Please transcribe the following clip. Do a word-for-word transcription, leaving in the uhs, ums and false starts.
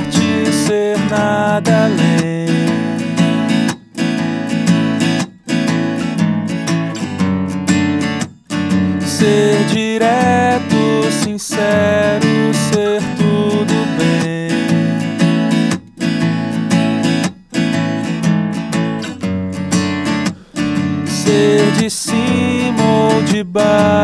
parte, ser nada além. Ser direto, sincero, ser tudo bem. Ser de cima ou de baixo,